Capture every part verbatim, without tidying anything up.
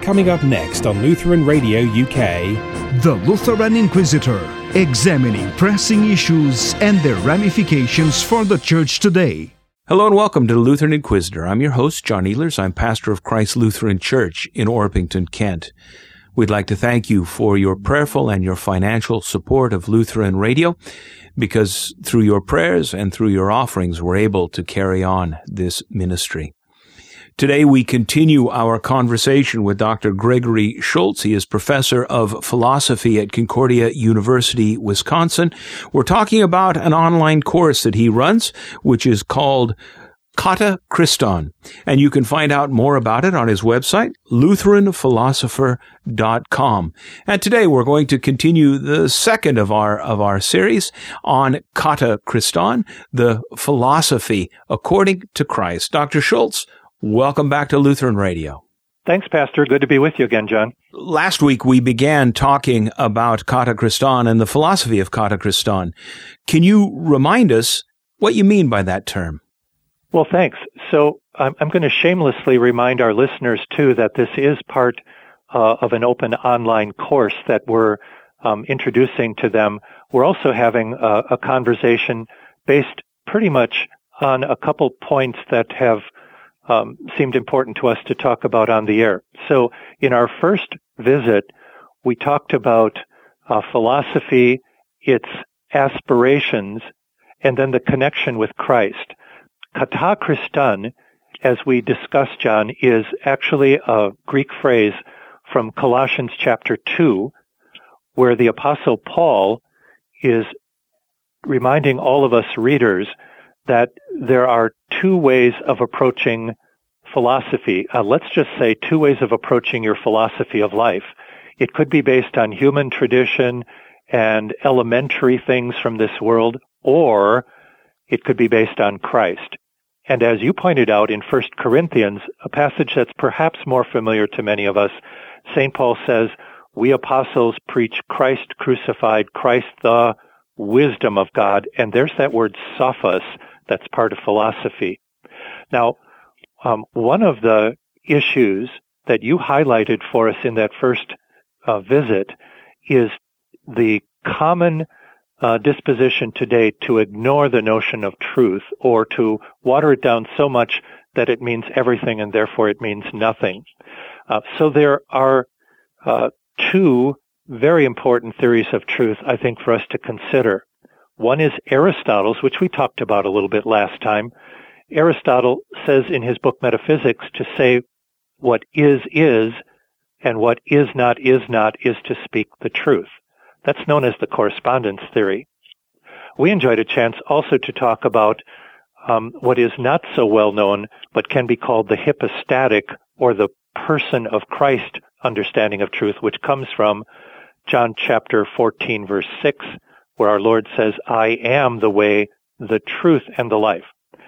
Coming up next on Lutheran Radio U K, The Lutheran Inquisitor, examining pressing issues and their ramifications for the Church today. Hello and welcome to the Lutheran Inquisitor. I'm your host, John Ehlers. I'm pastor of Christ Lutheran Church in Orpington, Kent. We'd like to thank you for your prayerful and your financial support of Lutheran Radio, because through your prayers and through your offerings, we're able to carry on this ministry. Today, we continue our conversation with Doctor Gregory Schultz. He is professor of philosophy at Concordia University, Wisconsin. We're talking about an online course that he runs, which is called Kata Christon, and you can find out more about it on his website, lutheran philosopher dot com. And today we're going to continue the second of our of our series on Kata Christon, the philosophy according to Christ. Doctor Schultz, welcome back to Lutheran Radio. Thanks, Pastor. Good to be with you again, John. Last week we began talking about Kata Christon and the philosophy of Kata Christon. Can you remind us what you mean by that term? Well, thanks. So I'm, I'm going to shamelessly remind our listeners, too, that this is part uh, of an open online course that we're um, introducing to them. We're also having a, a conversation based pretty much on a couple points that have um, seemed important to us to talk about on the air. So in our first visit, we talked about uh, philosophy, its aspirations, and then the connection with Christ. Kata Christon, as we discussed, John, is actually a Greek phrase from Colossians chapter two, where the Apostle Paul is reminding all of us readers that there are two ways of approaching philosophy. Uh, let's just say two ways of approaching your philosophy of life. It could be based on human tradition and elementary things from this world, or it could be based on Christ. And as you pointed out in First Corinthians, a passage that's perhaps more familiar to many of us, Saint Paul says, we apostles preach Christ crucified, Christ the wisdom of God. And there's that word sophos that's part of philosophy. Now, um, one of the issues that you highlighted for us in that first uh, visit is the common Uh, disposition today to ignore the notion of truth, or to water it down so much that it means everything and therefore it means nothing. Uh, so there are uh, two very important theories of truth, I think, for us to consider. One is Aristotle's, which we talked about a little bit last time. Aristotle says in his book Metaphysics to say what is is, and what is not is not, is to speak the truth. That's known as the correspondence theory. We enjoyed a chance also to talk about um, what is not so well known, but can be called the hypostatic, or the person of Christ understanding of truth, which comes from John chapter fourteen, verse six, where our Lord says, I am the way, the truth, and the life.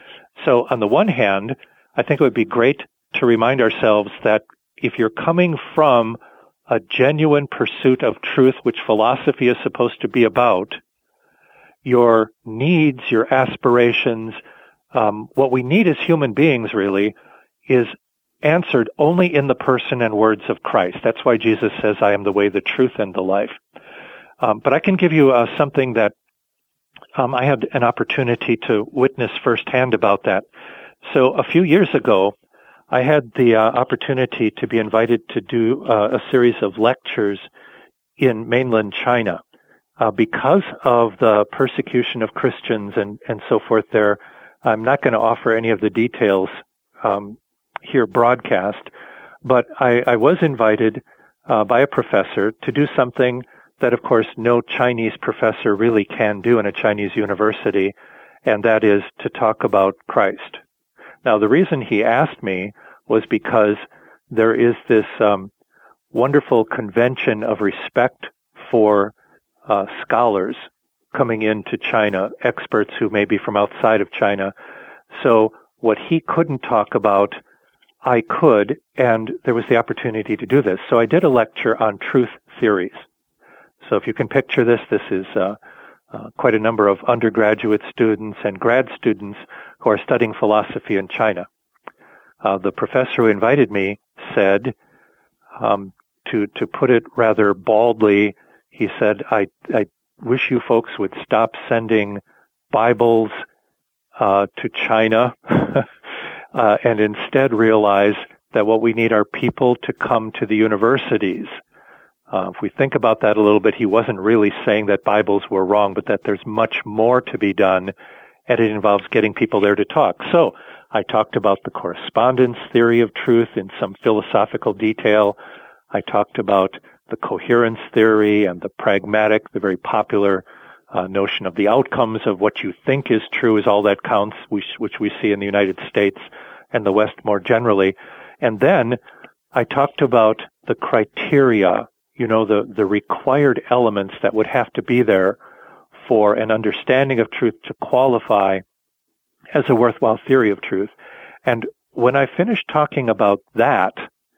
So on the one hand, I think it would be great to remind ourselves that if you're coming from a genuine pursuit of truth, which philosophy is supposed to be about, your needs, your aspirations, um, what we need as human beings really is answered only in the person and words of Christ. That's why Jesus says, I am the way, the truth, and the life. Um, but I can give you uh, something that um, I had an opportunity to witness firsthand about that. So a few years ago, I had the uh, opportunity to be invited to do uh, a series of lectures in mainland China. Uh, because of the persecution of Christians and, and so forth there, I'm not going to offer any of the details um, here broadcast, but I, I was invited uh, by a professor to do something that, of course, no Chinese professor really can do in a Chinese university, and that is to talk about Christ. Now, the reason he asked me was because there is this um, wonderful convention of respect for uh, scholars coming into China, experts who may be from outside of China. So what he couldn't talk about, I could, and there was the opportunity to do this. So I did a lecture on truth theories. So if you can picture this, this is uh, uh, quite a number of undergraduate students and grad students who are studying philosophy in China. Uh, the professor who invited me said, Um, to to put it rather baldly, he said, I, I wish you folks would stop sending Bibles uh, to China uh, and instead realize that what we need are people to come to the universities. Uh, if we think about that a little bit, he wasn't really saying that Bibles were wrong, but that there's much more to be done, and it involves getting people there to talk. So I talked about the correspondence theory of truth in some philosophical detail. I talked about the coherence theory and the pragmatic, the very popular uh, notion of the outcomes of what you think is true is all that counts, which, which we see in the United States and the West more generally. And then I talked about the criteria, you know, the, the required elements that would have to be there for an understanding of truth to qualify as a worthwhile theory of truth. And when I finished talking about that,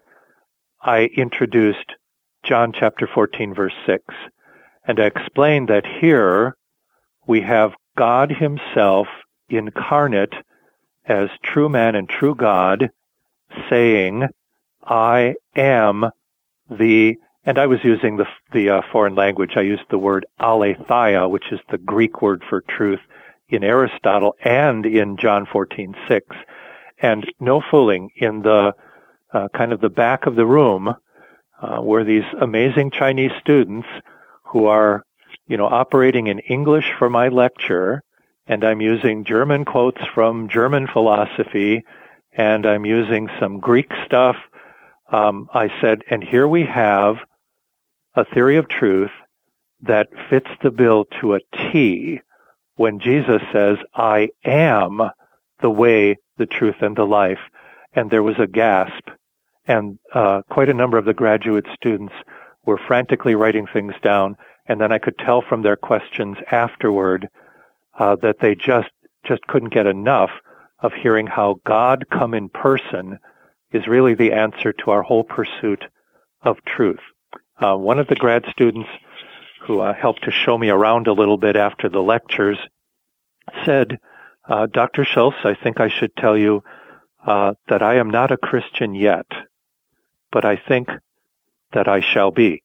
I introduced John chapter fourteen, verse six, and I explained that here we have God himself incarnate as true man and true God saying, I am the, and I was using the, the uh, foreign language, I used the word aletheia, which is the Greek word for truth in Aristotle and in John fourteen six. And no fooling, in the uh, kind of the back of the room uh, were these amazing Chinese students who are, you know, operating in English for my lecture, and I'm using German quotes from German philosophy, and I'm using some Greek stuff. Um, I said, and here we have a theory of truth that fits the bill to a T when Jesus says, I am the way, the truth, and the life. And there was a gasp, and uh, quite a number of the graduate students were frantically writing things down, and then I could tell from their questions afterward uh, that they just just couldn't get enough of hearing how God come in person is really the answer to our whole pursuit of truth. Uh, one of the grad students who uh, helped to show me around a little bit after the lectures said, uh, Doctor Schultz, I think I should tell you uh, that I am not a Christian yet, but I think that I shall be.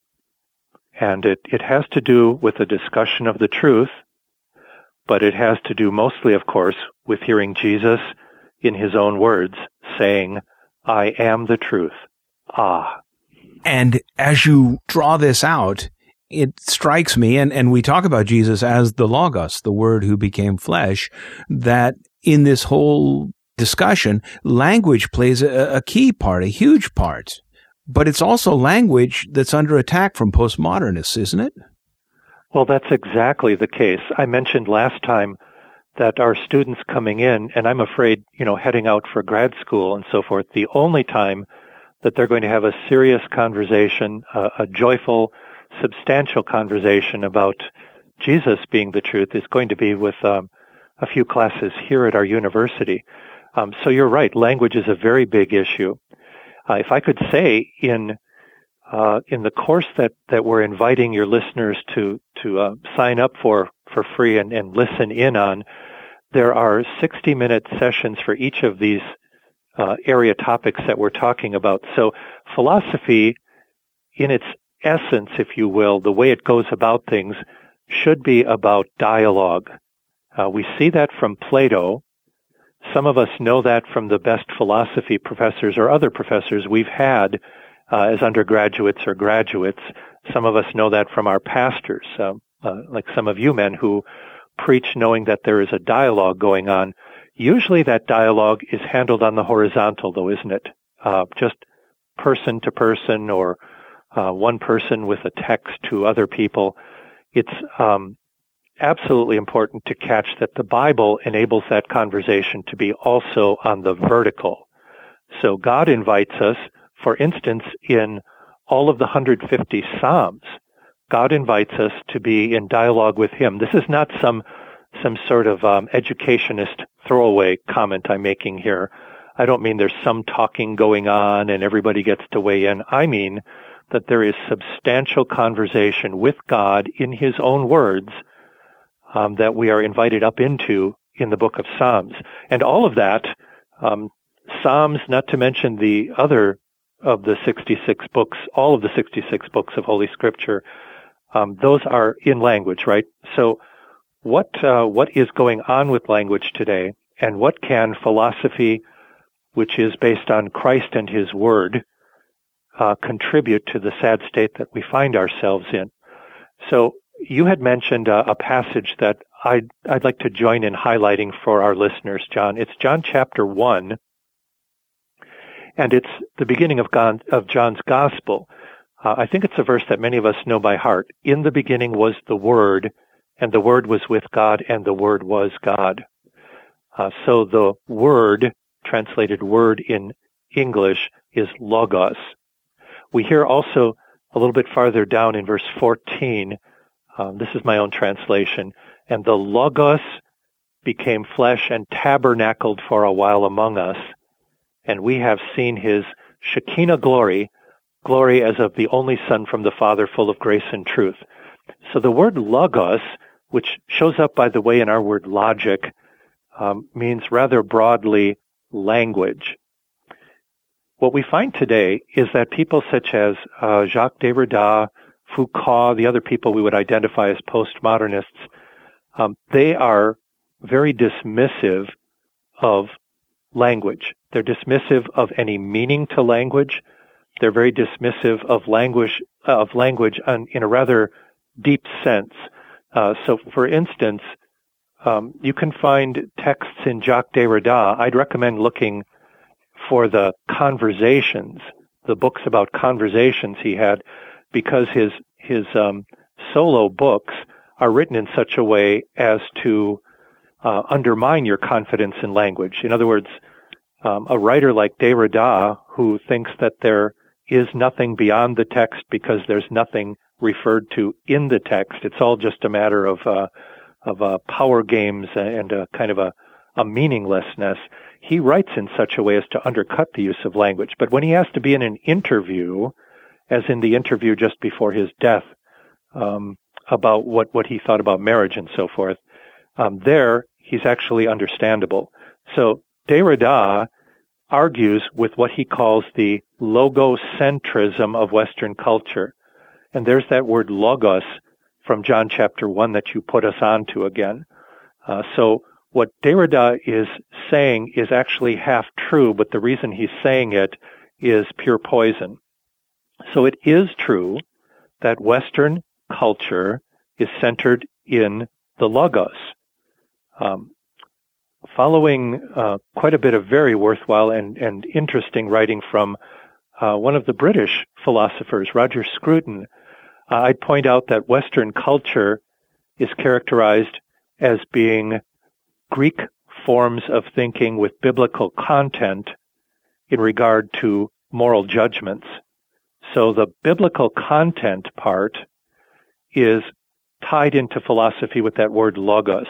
And it, it has to do with a discussion of the truth, but it has to do mostly, of course, with hearing Jesus in his own words saying, I am the truth. Ah. And as you draw this out, it strikes me, and, and we talk about Jesus as the Logos, the Word who became flesh, that in this whole discussion, language plays a, a key part, a huge part. But it's also language that's under attack from postmodernists, isn't it? Well, that's exactly the case. I mentioned last time that our students coming in, and I'm afraid, you know, heading out for grad school and so forth, the only time that they're going to have a serious conversation, uh, a joyful, substantial conversation about Jesus being the truth is going to be with um, a few classes here at our university. Um, so you're right, language is a very big issue. Uh, if I could say in uh, in the course that, that we're inviting your listeners to to uh, sign up for for free and, and listen in on, there are sixty minute sessions for each of these uh, area topics that we're talking about. So philosophy, in its essence, if you will, the way it goes about things, should be about dialogue. Uh, we see that from Plato. Some of us know that from the best philosophy professors or other professors we've had uh, as undergraduates or graduates. Some of us know that from our pastors, uh, uh, like some of you men who preach knowing that there is a dialogue going on. Usually that dialogue is handled on the horizontal, though, isn't it? Uh, just person to person, or uh, one person with a text to other people. It's um absolutely important to catch that the Bible enables that conversation to be also on the vertical. So God invites us, for instance, in all of the one hundred fifty Psalms, God invites us to be in dialogue with him. This is not some some sort of um, educationist throwaway comment I'm making here. I don't mean there's some talking going on and everybody gets to weigh in. I mean that there is substantial conversation with God in his own words Um, that we are invited up into in the book of Psalms. And all of that, um, Psalms, not to mention the other of the sixty-six books, all of the sixty-six books of Holy Scripture, um, those are in language, right? So what uh, what is going on with language today, and what can philosophy, which is based on Christ and His Word, uh, contribute to the sad state that we find ourselves in? So you had mentioned uh, a passage that I'd, I'd like to join in highlighting for our listeners, John. It's John chapter one, and it's the beginning of, God, of John's Gospel. Uh, I think it's a verse that many of us know by heart. In the beginning was the Word, and the Word was with God, and the Word was God. Uh, so the Word, translated word in English, is logos. We hear also a little bit farther down in verse fourteen, um, this is my own translation, and the logos became flesh and tabernacled for a while among us, and we have seen his Shekinah glory, glory as of the only Son from the Father, full of grace and truth. So the word logos, which shows up, by the way, in our word logic, um, means rather broadly language. What we find today is that people such as uh, Jacques Derrida, Foucault, the other people we would identify as postmodernists, um, they are very dismissive of language. They're dismissive of any meaning to language. They're very dismissive of language, of language on, in a rather deep sense. Uh, so, for instance, um, you can find texts in Jacques Derrida. I'd recommend looking for the Conversations, the books about conversations he had, because his his um, solo books are written in such a way as to uh, undermine your confidence in language. In other words, um, a writer like Derrida, who thinks that there is nothing beyond the text because there's nothing referred to in the text, it's all just a matter of uh, of uh, power games and a kind of a, a meaninglessness. He writes in such a way as to undercut the use of language. But when he has to be in an interview, as in the interview just before his death, um, about what, what he thought about marriage and so forth, um, there he's actually understandable. So Derrida argues with what he calls the logocentrism of Western culture. And there's that word logos from John chapter one that you put us on to again. Uh, so what Derrida is saying is actually half true, but the reason he's saying it is pure poison. So it is true that Western culture is centered in the logos. Um, following uh, quite a bit of very worthwhile and, and interesting writing from uh, one of the British philosophers, Roger Scruton, uh, I'd point out that Western culture is characterized as being Greek forms of thinking with biblical content in regard to moral judgments. So the biblical content part is tied into philosophy with that word logos.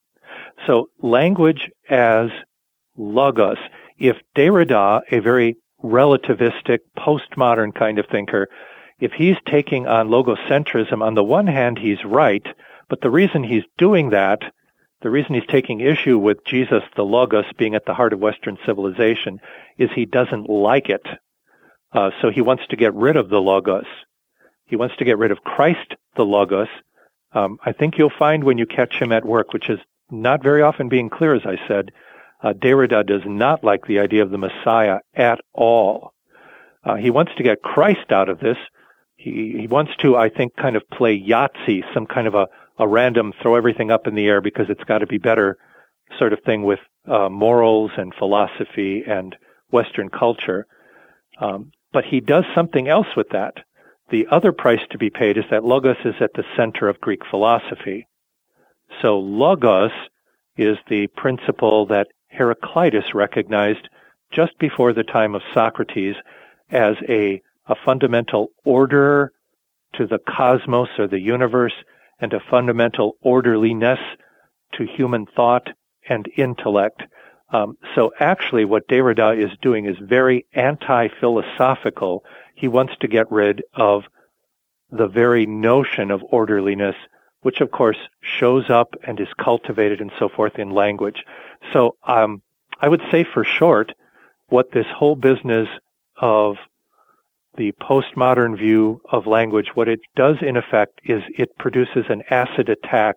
So language as logos. If Derrida, a very relativistic, postmodern kind of thinker, if he's taking on logocentrism, on the one hand, he's right, but the reason he's doing that, the reason he's taking issue with Jesus, the Logos, being at the heart of Western civilization, is he doesn't like it. Uh, so he wants to get rid of the Logos. He wants to get rid of Christ, the Logos. Um, I think you'll find when you catch him at work, which is not very often being clear, as I said, uh, Derrida does not like the idea of the Messiah at all. Uh, he wants to get Christ out of this. He, he wants to, I think, kind of play Yahtzee, some kind of a, a random throw everything up in the air because it's got to be better sort of thing with uh, morals and philosophy and Western culture. Um, but he does something else with that. The other price to be paid is that logos is at the center of Greek philosophy. So logos is the principle that Heraclitus recognized just before the time of Socrates as a, a fundamental order to the cosmos or the universe and a fundamental orderliness to human thought and intellect. Um, so actually what Derrida is doing is very anti-philosophical. He wants to get rid of the very notion of orderliness, which of course shows up and is cultivated and so forth in language. So um, I would say for short, what this whole business of the postmodern view of language, what it does in effect is it produces an acid attack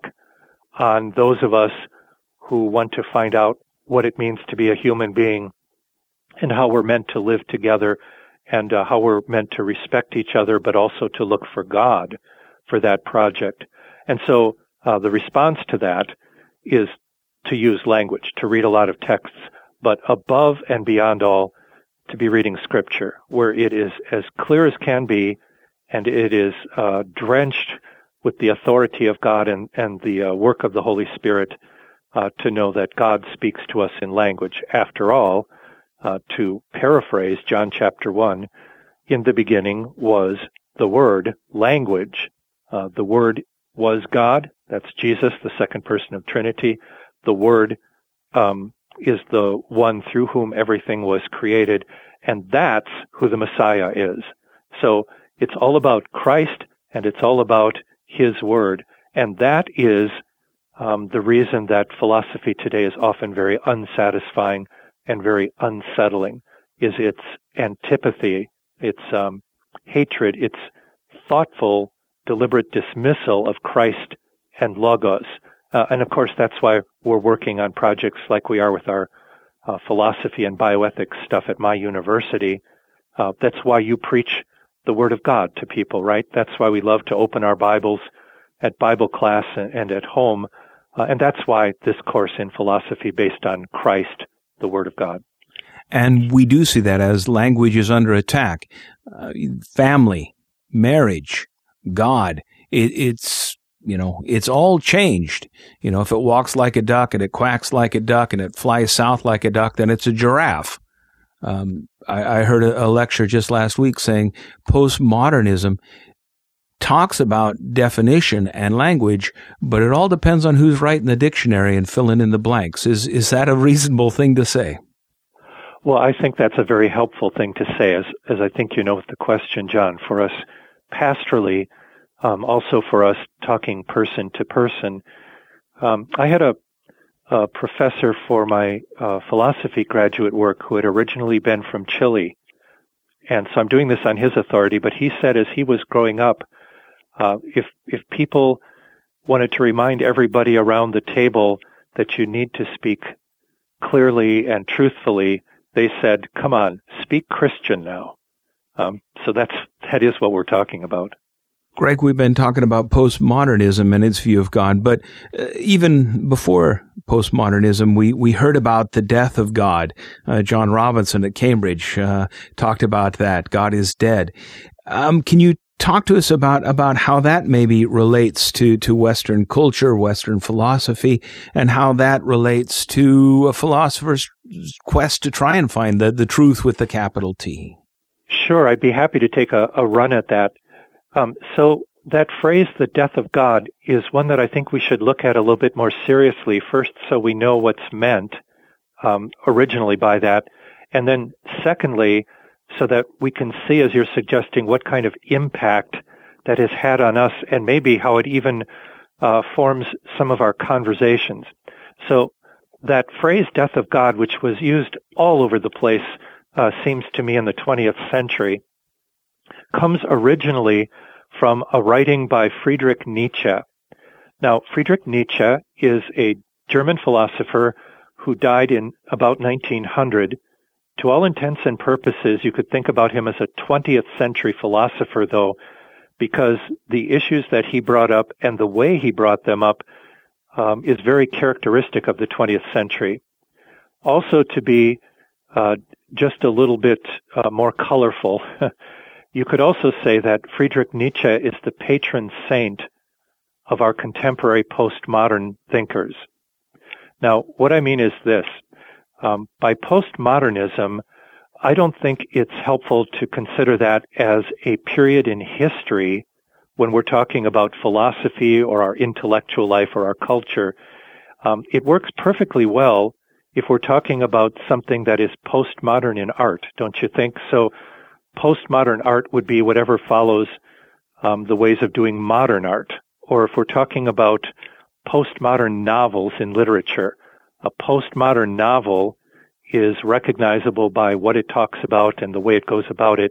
on those of us who want to find out what it means to be a human being and how we're meant to live together and uh, how we're meant to respect each other, but also to look for God for that project. And so uh, the response to that is to use language, to read a lot of texts, but above and beyond all, to be reading Scripture, where it is as clear as can be, and it is uh, drenched with the authority of God and, and the uh, work of the Holy Spirit uh, to know that God speaks to us in language. After all, uh, to paraphrase John chapter one, in the beginning was the Word, language. Uh, the Word was God. That's Jesus, the second person of Trinity. The Word um, is the one through whom everything was created, and that's who the Messiah is. So it's all about Christ, and it's all about His Word, and that is um, the reason that philosophy today is often very unsatisfying and very unsettling, is its antipathy, its um, hatred, its thoughtful, deliberate dismissal of Christ and Logos. Uh, and of course, that's why we're working on projects like we are with our uh, philosophy and bioethics stuff at my university. Uh, that's why you preach the Word of God to people, right? That's why we love to open our Bibles at Bible class and, and at home. Uh, and that's why this course in philosophy based on Christ, the Word of God. And we do see that as language is under attack. Uh, family, marriage, God, it, it's You know, it's all changed. You know, if it walks like a duck and it quacks like a duck and it flies south like a duck, then it's a giraffe. Um, I, I heard a, a lecture just last week saying postmodernism talks about definition and language, but it all depends on who's writing the dictionary and filling in the blanks. Is is that a reasonable thing to say? Well, I think that's a very helpful thing to say, as as I think you know with the question, John, for us pastorally. Um, also for us talking person to person. Um, I had a, a professor for my uh, philosophy graduate work who had originally been from Chile. And so I'm doing this on his authority, but he said as he was growing up, uh, if, if people wanted to remind everybody around the table that you need to speak clearly and truthfully, they said, come on, speak Christian now. Um, so that's, that is what we're talking about. Greg, we've been talking about postmodernism and its view of God, but uh, even before postmodernism, we, we heard about the death of God. Uh, John Robinson at Cambridge uh, talked about that. God is dead. Um, can you talk to us about, about how that maybe relates to, to Western culture, Western philosophy, and how that relates to a philosopher's quest to try and find the, the truth with the capital T? Sure, I'd be happy to take a, a run at that. Um, so that phrase, the death of God, is one that I think we should look at a little bit more seriously, first so we know what's meant um, originally by that, and then secondly, so that we can see, as you're suggesting, what kind of impact that has had on us and maybe how it even uh, forms some of our conversations. So that phrase, death of God, which was used all over the place, uh, seems to me in the twentieth century, comes originally from a writing by Friedrich Nietzsche. Now, Friedrich Nietzsche is a German philosopher who died in about nineteen hundred. To all intents and purposes, you could think about him as a twentieth century philosopher, though, because the issues that he brought up and the way he brought them up um, is very characteristic of the twentieth century. Also, to be uh, just a little bit uh, more colorful, you could also say that Friedrich Nietzsche is the patron saint of our contemporary postmodern thinkers. Now, what I mean is this. Um, by postmodernism, I don't think it's helpful to consider that as a period in history when we're talking about philosophy or our intellectual life or our culture. Um, it works perfectly well if we're talking about something that is postmodern in art, don't you think? So postmodern art would be whatever follows um, the ways of doing modern art. Or if we're talking about postmodern novels in literature, a postmodern novel is recognizable by what it talks about and the way it goes about it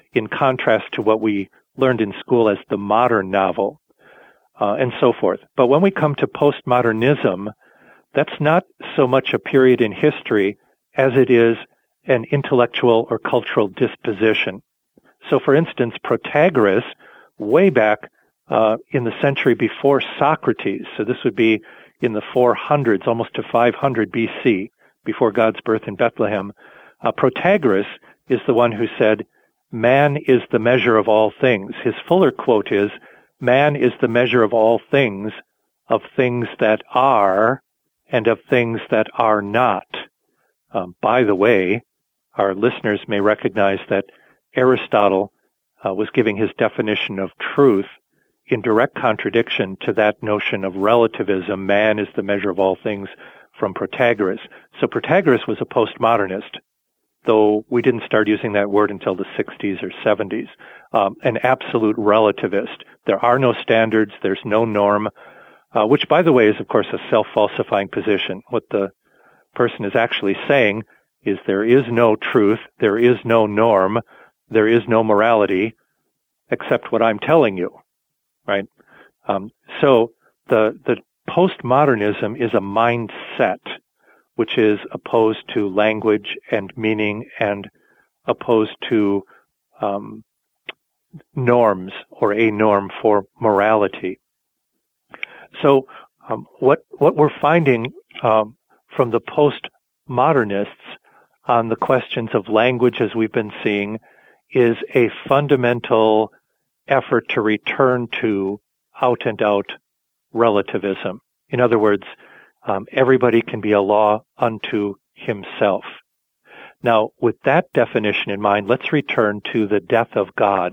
in contrast to what we learned in school as the modern novel, uh, and so forth. But when we come to postmodernism, that's not so much a period in history as it is an intellectual or cultural disposition. So, for instance, Protagoras, way back uh, in the century before Socrates, so this would be in the four hundreds, almost to five hundred B C, before God's birth in Bethlehem, uh, Protagoras is the one who said, "Man is the measure of all things." His fuller quote is, "Man is the measure of all things, of things that are, and of things that are not." Um, by the way, our listeners may recognize that Aristotle uh, was giving his definition of truth in direct contradiction to that notion of relativism. Man is the measure of all things, from Protagoras. So Protagoras was a postmodernist, though we didn't start using that word until the sixties or seventies. Um, an absolute relativist. There are no standards. There's no norm, uh, which, by the way, is, of course, a self-falsifying position. What the person is actually saying is there is no truth, there is no norm, there is no morality, except what I'm telling you, right? Um, so the the postmodernism is a mindset which is opposed to language and meaning and opposed to um, norms or a norm for morality. So um, what what we're finding um, from the postmodernists on the questions of language, as we've been seeing, is a fundamental effort to return to out-and-out relativism. In other words, um, everybody can be a law unto himself. Now, with that definition in mind, let's return to the death of God.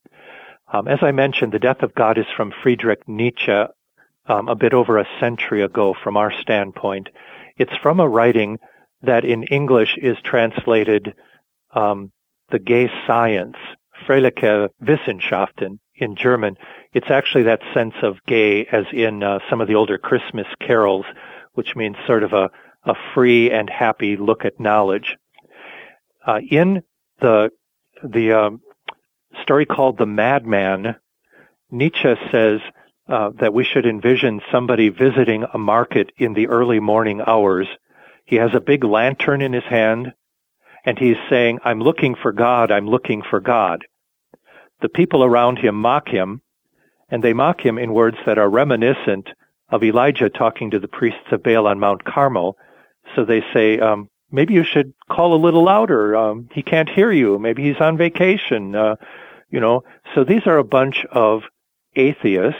Um, as I mentioned, the death of God is from Friedrich Nietzsche, um, a bit over a century ago from our standpoint. It's from a writing that in English is translated um, the gay science, Freiliche Wissenschaften in German. It's actually that sense of gay as in uh, some of the older Christmas carols, which means sort of a, a free and happy look at knowledge. Uh, in the the um, story called The Madman, Nietzsche says uh, that we should envision somebody visiting a market in the early morning hours. He has a big lantern in his hand, and he's saying, "I'm looking for God, I'm looking for God." The people around him mock him, and they mock him in words that are reminiscent of Elijah talking to the priests of Baal on Mount Carmel. So they say, um, maybe you should call a little louder. Um, he can't hear you. Maybe he's on vacation. Uh, you know, so these are a bunch of atheists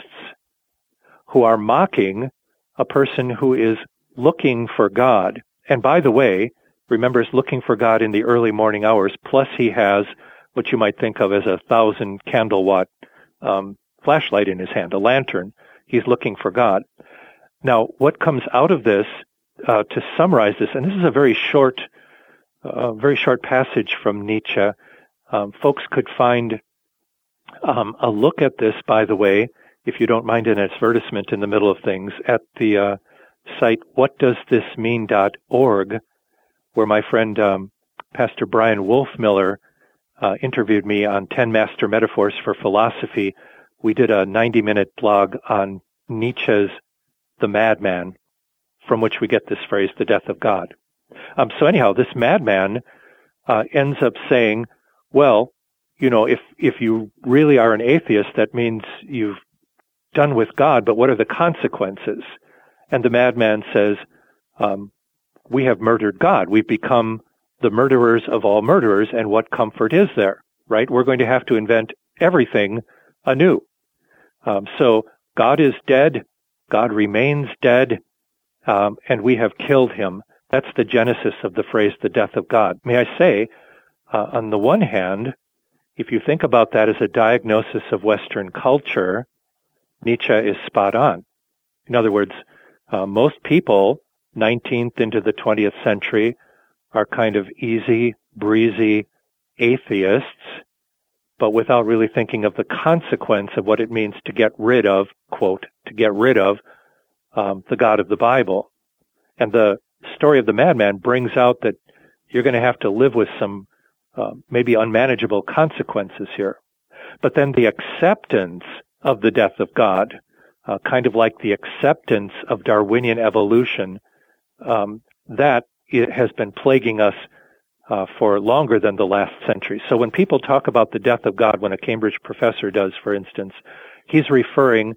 who are mocking a person who is looking for God. And by the way, remember, is looking for God in the early morning hours, plus he has what you might think of as a thousand candle watt um, flashlight in his hand, a lantern. He's looking for God. Now, what comes out of this, uh, to summarize this, and this is a very short, uh, very short passage from Nietzsche. Um, folks could find um, a look at this, by the way, if you don't mind an advertisement in the middle of things, at the uh, site what does this mean dot org, where my friend um, Pastor Brian Wolfmiller uh, interviewed me on ten Master Metaphors for Philosophy. We did a ninety-minute blog on Nietzsche's The Madman, from which we get this phrase, the death of God. Um, so anyhow, this madman uh, ends up saying, well, you know, if if you really are an atheist, that means you've done with God, but what are the consequences? And the madman says, um, we have murdered God. We've become the murderers of all murderers, and what comfort is there, right? We're going to have to invent everything anew. Um, so God is dead, God remains dead, um, and we have killed him. That's the genesis of the phrase, the death of God. May I say, uh, on the one hand, if you think about that as a diagnosis of Western culture, Nietzsche is spot on. In other words, uh, most people, nineteenth into the twentieth century, are kind of easy, breezy atheists, but without really thinking of the consequence of what it means to get rid of, quote, to get rid of um, the God of the Bible. And the story of the madman brings out that you're going to have to live with some uh, maybe unmanageable consequences here. But then the acceptance of the death of God, uh, kind of like the acceptance of Darwinian evolution, um, that it has been plaguing us uh, for longer than the last century. So when people talk about the death of God, when a Cambridge professor does, for instance, he's referring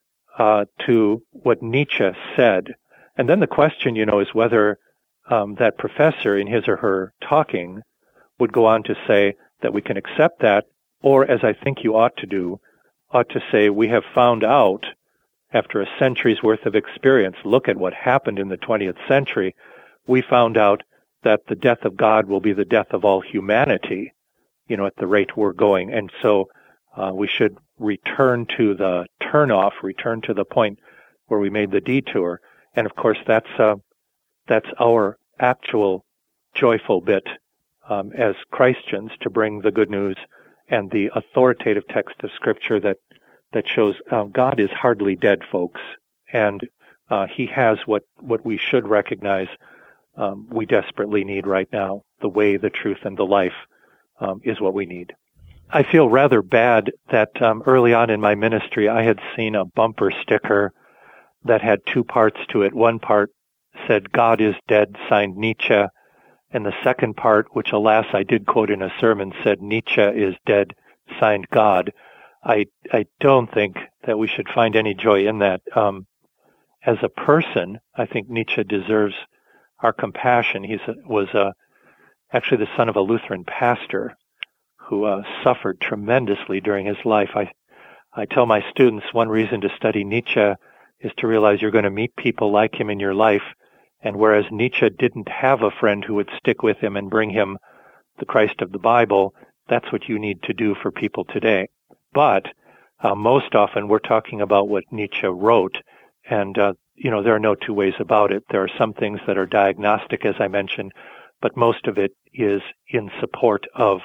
uh, to what Nietzsche said. And then the question, you know, is whether um, that professor in his or her talking would go on to say that we can accept that, or, as I think you ought to do, ought to say we have found out after a century's worth of experience, look at what happened in the twentieth century, we found out that the death of God will be the death of all humanity, you know, at the rate we're going. And so uh, we should return to the turnoff, return to the point where we made the detour. And of course, that's uh, that's our actual joyful bit um, as Christians, to bring the good news and the authoritative text of Scripture that that shows uh, God is hardly dead, folks, and uh, He has what what we should recognize um, we desperately need right now. The way, the truth, and the life um, is what we need. I feel rather bad that um, early on in my ministry, I had seen a bumper sticker that had two parts to it. One part said, "God is dead," signed Nietzsche. And the second part, which alas I did quote in a sermon, said, "Nietzsche is dead," signed God. I I don't think that we should find any joy in that. Um, as a person, I think Nietzsche deserves our compassion. He was uh, actually the son of a Lutheran pastor who uh, suffered tremendously during his life. I I tell my students one reason to study Nietzsche is to realize you're going to meet people like him in your life. And whereas Nietzsche didn't have a friend who would stick with him and bring him the Christ of the Bible, that's what you need to do for people today. But uh, most often we're talking about what Nietzsche wrote, and uh, you know, there are no two ways about it. There are some things that are diagnostic, as I mentioned, but most of it is in support of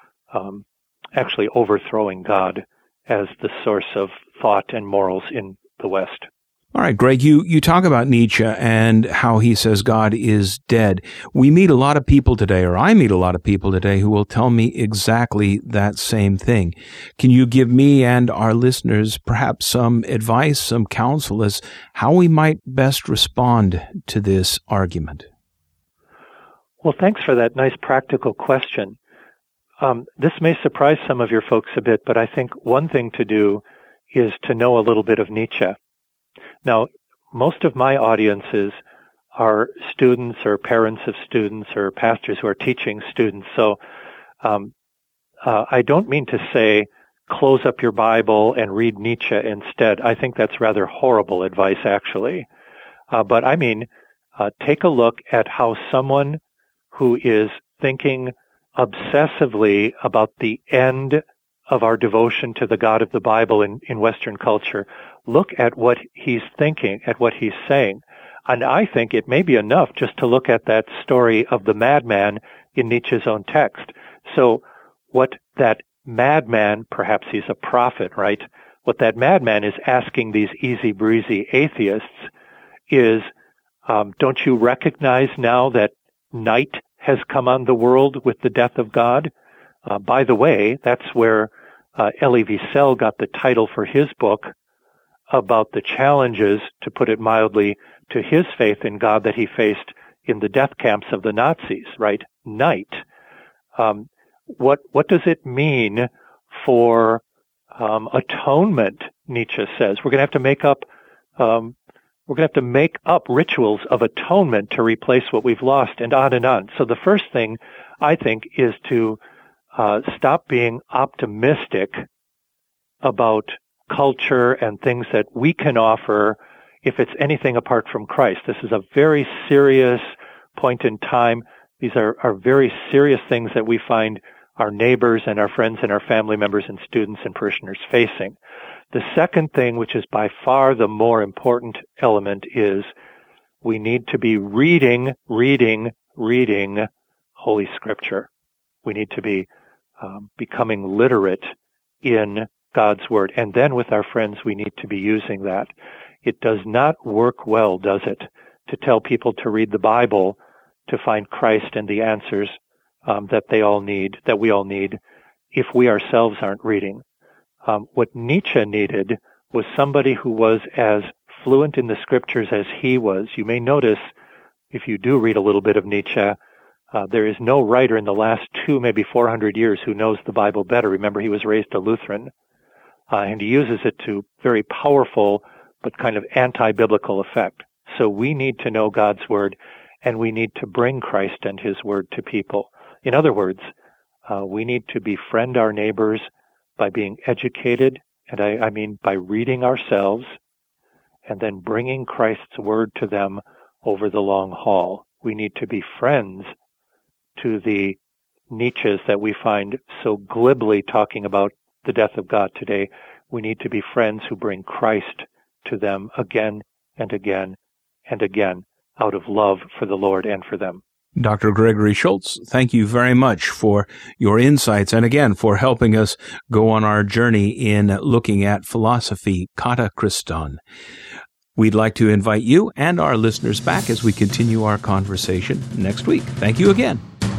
um, actually overthrowing God as the source of thought and morals in the West. All right, Greg, you, you talk about Nietzsche and how he says God is dead. We meet a lot of people today, or I meet a lot of people today, who will tell me exactly that same thing. Can you give me and our listeners perhaps some advice, some counsel as how we might best respond to this argument? Well, thanks for that nice practical question. Um, this may surprise some of your folks a bit, but I think one thing to do is to know a little bit of Nietzsche. Now, most of my audiences are students or parents of students or pastors who are teaching students. So um, uh, I don't mean to say close up your Bible and read Nietzsche instead. I think that's rather horrible advice, actually. Uh, but I mean, uh, take a look at how someone who is thinking obsessively about the end of our devotion to the God of the Bible in, in Western culture, look at what he's thinking, at what he's saying. And I think it may be enough just to look at that story of the madman in Nietzsche's own text. So what that madman, perhaps he's a prophet, right? What that madman is asking these easy breezy atheists is, um, don't you recognize now that night has come on the world with the death of God? Uh, by the way, that's where uh, Elie Wiesel got the title for his book about the challenges, to put it mildly, to his faith in God that he faced in the death camps of the Nazis, right? Night. Um, what what does it mean for um, atonement, Nietzsche says? We're going to have to make up um, we're going to have to make up rituals of atonement to replace what we've lost, and on and on. So the first thing, I think, is to uh, stop being optimistic about culture and things that we can offer if it's anything apart from Christ. This is a very serious point in time. These are, are very serious things that we find our neighbors and our friends and our family members and students and parishioners facing. The second thing, which is by far the more important element, is we need to be reading, reading, reading Holy Scripture. We need to be um, becoming literate in God's Word. And then with our friends, we need to be using that. It does not work well, does it, to tell people to read the Bible to find Christ and the answers um, that they all need, that we all need, if we ourselves aren't reading. Um, what Nietzsche needed was somebody who was as fluent in the scriptures as he was. You may notice, if you do read a little bit of Nietzsche, uh, there is no writer in the last two, maybe four hundred years who knows the Bible better. Remember, he was raised a Lutheran, uh, and he uses it to very powerful but kind of anti-biblical effect. So we need to know God's Word, and we need to bring Christ and His Word to people. In other words, uh, we need to befriend our neighbors by being educated, and I, I mean by reading ourselves, and then bringing Christ's Word to them over the long haul. We need to be friends to the Nietzsches that we find so glibly talking about the death of God today. We need to be friends who bring Christ to them again and again and again out of love for the Lord and for them. Doctor Gregory Schultz, thank you very much for your insights and again for helping us go on our journey in looking at philosophy kata Christon. We'd like to invite you and our listeners back as we continue our conversation next week. Thank you again.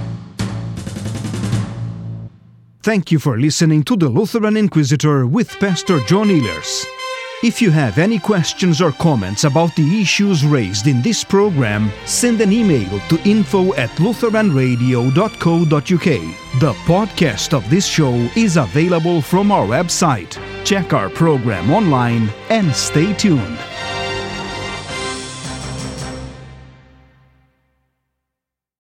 Thank you for listening to the Lutheran Inquisitor with Pastor John Ehlers. If you have any questions or comments about the issues raised in this program, send an email to info at lutheran radio dot co dot uk. The podcast of this show is available from our website. Check our program online and stay tuned.